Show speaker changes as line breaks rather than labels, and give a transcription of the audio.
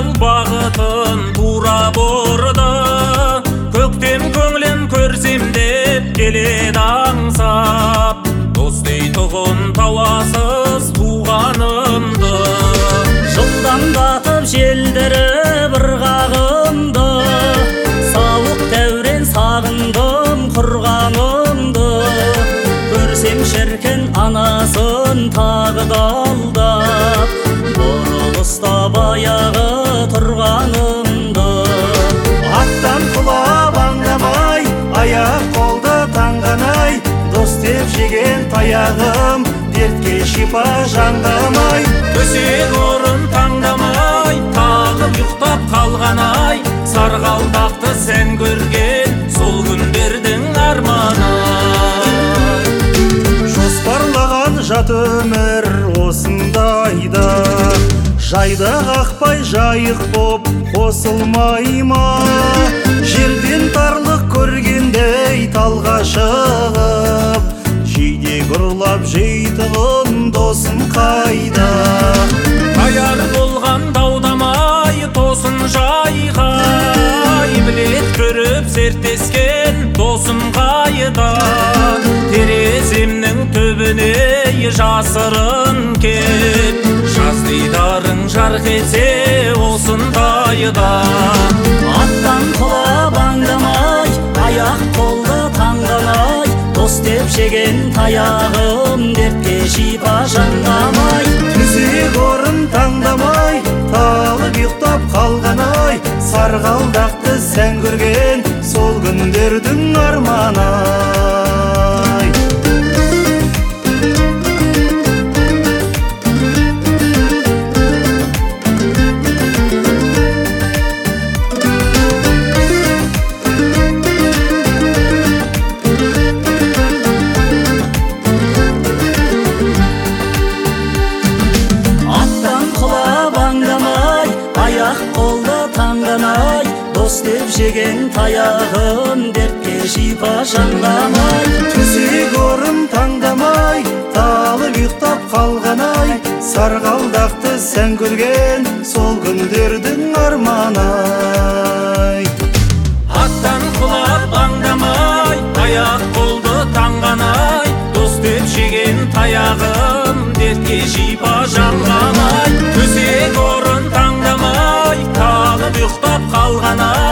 жол бағытын тура бұрды. Көктем көңілін көрсем деп келеді аңсап, дос дейтұғын тауасыз туғанымды.
Жылдамдатып желдіріп ырғағымды, сауық дәурен сағындым құрғанымды. Көрсем шіркін анасын тағы да алдап, бұрылыста баяғы тұрғанымды.
Аттан құлап аңдамай, аяқ қолды таңғанай, дос деп жеген таяғым дертке шипа жаңғамай.
Төсек орын таңдамай, тағып ұйықтап қалғанай, сарғалдақты сән көрген сол күндердің арманай.
Жоспарлаған жат өмір осындайда, жайда қақпай жайық боп қосылмай ма? Жерден тарлық көргендей талға шығып, жидек ұрлап жейтұғын досым қайда?
Аяр болған даудамай тосын жайғай, білет көріп серттескен досым қайда? Тереземнің төбіне жасырын кеп, жаз дидарың жарқ етсе осындайда.
Аттан құлап аңдамай, аяқ қолды таңдамай, дос деп жеген таяғым дертке шипа жаңғамай.
Төсек орын таңдамай, талып ұйықтап қалғанай, сарғалдақты сән көрген сол күндердің арманай.
Дос деп жеген таяғым дертке шипа жаңғамай.
Төсек орын таңдамай, талып ұйықтап қалғанай, сарғалдақты сән көрген сол күндердің арманай.
Аттан құлап аңдамай, аяқ қолды таңғанай, дос деп жеген таяғым дертке шипа жаңғамай. Төсек орын таңдамай, талып ұйықтап қалғанай,